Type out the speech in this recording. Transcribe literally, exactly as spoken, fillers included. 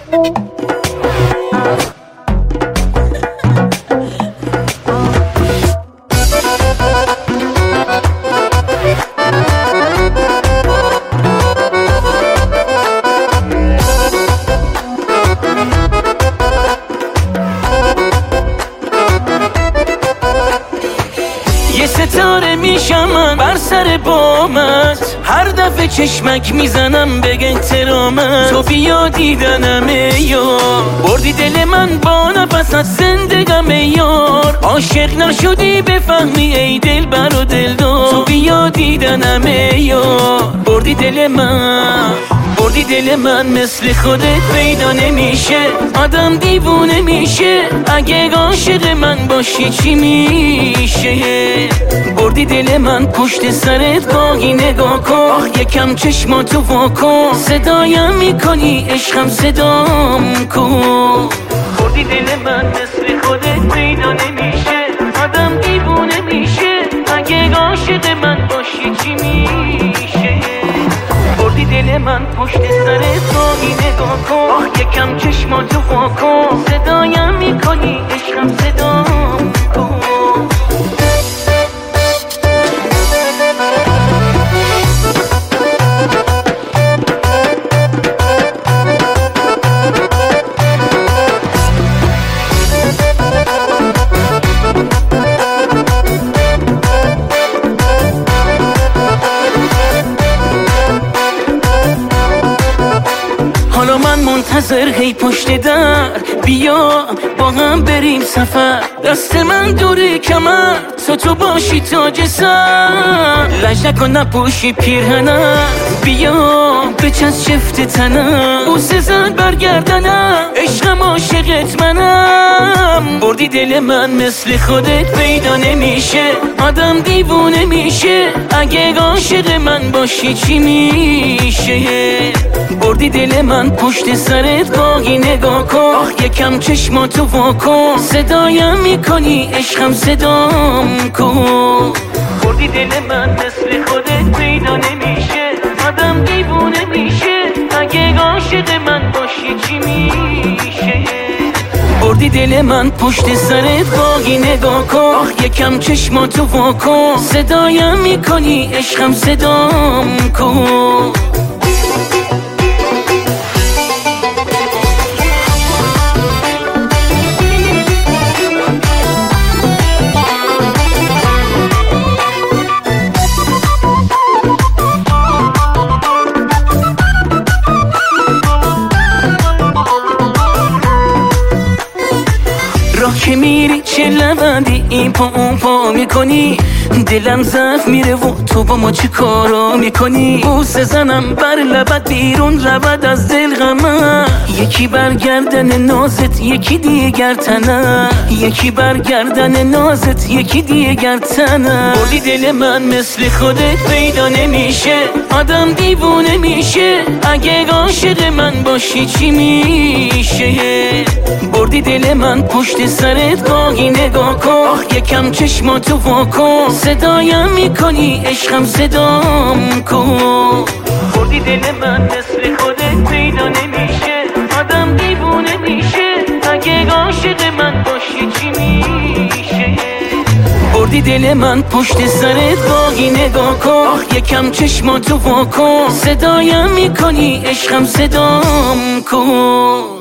یه ستاره میشم من بر سر بامت، هر دفعه چشمک میزنم به احترامت. تو بیا دیدنم یار، بردی دل من با نفست زندگم یار. عاشق نشدی بفهمی ای دل بر و دلدار. تو بیا دیدنم یار، بردی دل من، بردی دل من. مثل خودت پیدا نمیشه، آدم دیوونه میشه. اگه عاشق من باشی چی میشه؟ بردی دل من پشت سرت باقی نگاه کن. یکم چشماتو واکن، صدایم میکنی عشقم صدام کن. بردی دل من مثل خودت پیدا نمیشه، آدم دیوونه میشه. اگه عاشق من باشی چی میشه؟ بردی دل من پشت سرت باقی نگاه کن. یکم چشماتو واکن، صدایم میکنی عشقم صدام کن. حالا من منتظر هی پشت در، بیا با هم بریم سفر. دست من دوری کمر، تو تو باشی تاج سر. لج نکن نپوشی پیرهنم، بیا بچست شفت تنم. بوسه زن برگردنم، عشقم عاشقت منم. بردی دل من مثل خودت پیدا نمیشه، آدم دیوونه میشه. اگه عاشق من باشی چی میشه؟ بردی دل من پشت سرت باقی نگاه کن. یکم چشماتو واکن، صدایم میکنی عشقم صدام کن. بردی دل من مثل خودت پیدا نمیشه، آدم دیوونه میشه. اگه عاشق من باشی چی میشه؟ بردی دل من پشت سرت باقی نگاه کن. یکم چشماتو واکن، صدایم میکنی عشقم صدام کن. راه که میری چه لبندی این پا اون پا میکنی. دلم ضعف میره و تو با ما چه کارا میکنی. بوسه زنم بر لبت بیرون رود از دل غمم. یکی برگردن نازت یکی دیگر تنم، یکی برگردن نازت یکی دیگر تنم. بردی دل من مثل خودت پیدا نمیشه، آدم دیوونه میشه. اگه عاشق من باشی چی میشه؟ بردی دل من پشت سرت باقی نگاه کن. یکم چشماتو واکن، صدایم میکنی عشقم صدام کن. بردی دل من مثل خودت پیدا نمیشه، آدم دیوونه میشه. اگه عاشق من باشی چی میشه؟ بردی دل من پشت سرت باقی نگاه کن. یکم چشماتو واکن، صدایم میکنی عشقم صدام کن.